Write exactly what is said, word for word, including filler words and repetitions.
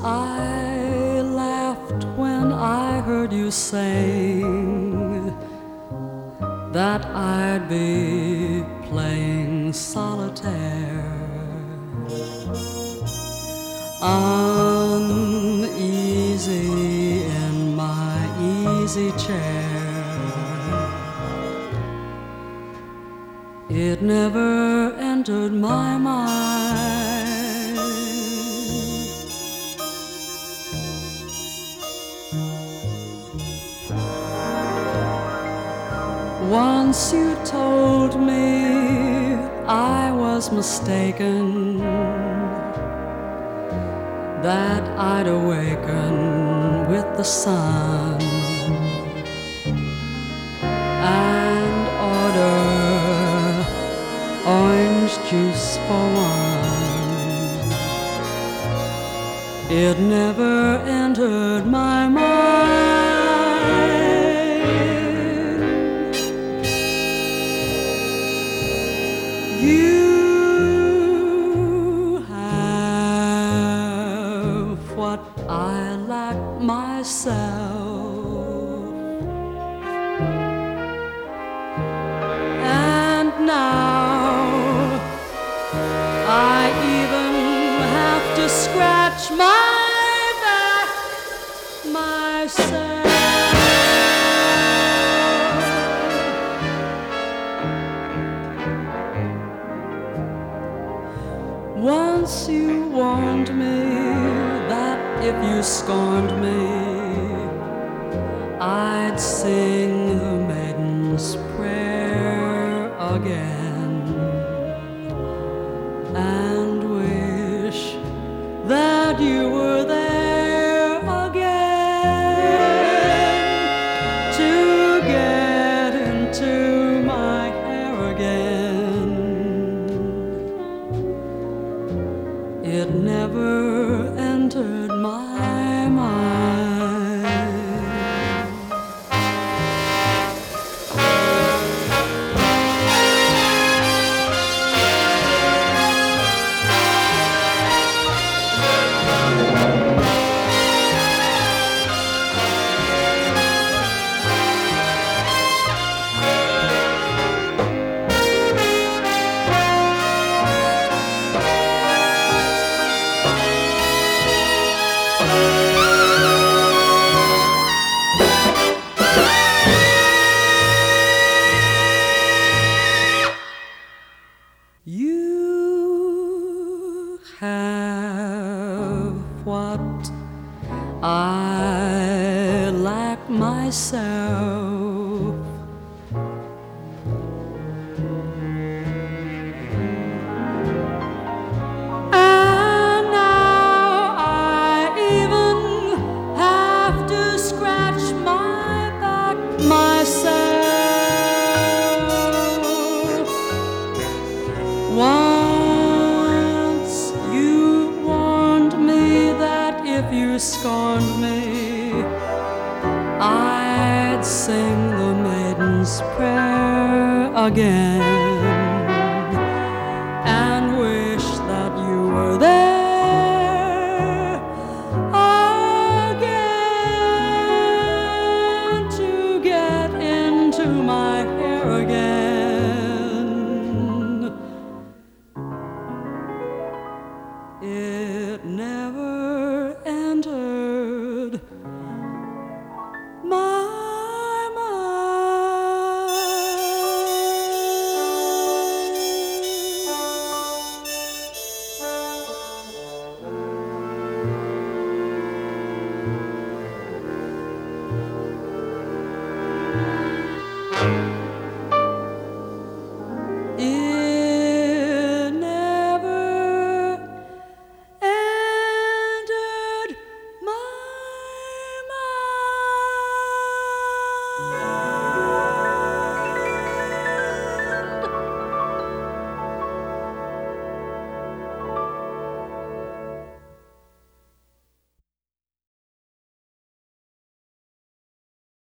I laughed when I heard you sing that I'd be playing solitaire, uneasy in my easy chair. It never entered my mind once you told me I was mistaken, that I'd awaken with the sun and order orange juice for one. It never entered my mind. You have what I lack myself, and now I even have to scratch my back myself. Once you warned me that if you scorned me, I'd sing the Maiden's Prayer again and wish that you were there again to get into my hair again. It never entered my mind. You have what I lack myself, and now I even have to scratch my back myself. Once you warned me that if you scorned me, I'd sing the Maiden's Prayer again